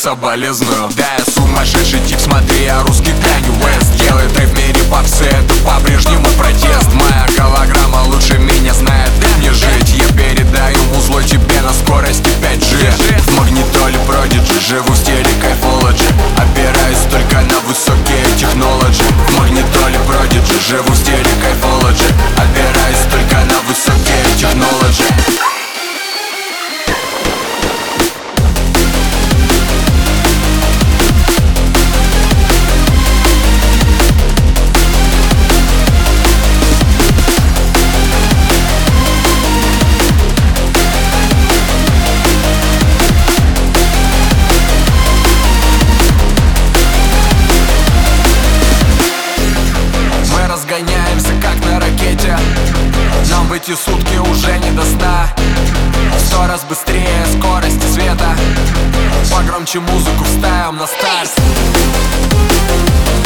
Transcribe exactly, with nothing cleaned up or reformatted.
соболезную. Да, я сумасшедший тип, смотри, я русский Канье Уэст. Делает рейв в мире попсы, это по-прежнему протест. Моя голограмма лучше меня знает, как мне жить. Я передаю музло тебе на скорости пять джи. В магнитоле Продиджи, живу в стиле кайфологи. Опираюсь только на высокие технологи. В магнитоле Продиджи, живу в стиле кайфологи. Опираюсь только на высокие технологи. Разгоняемся как на ракете. Нам в эти сутки уже не до сна. В сто раз быстрее скорости света. Погромче музыку вставим на старт.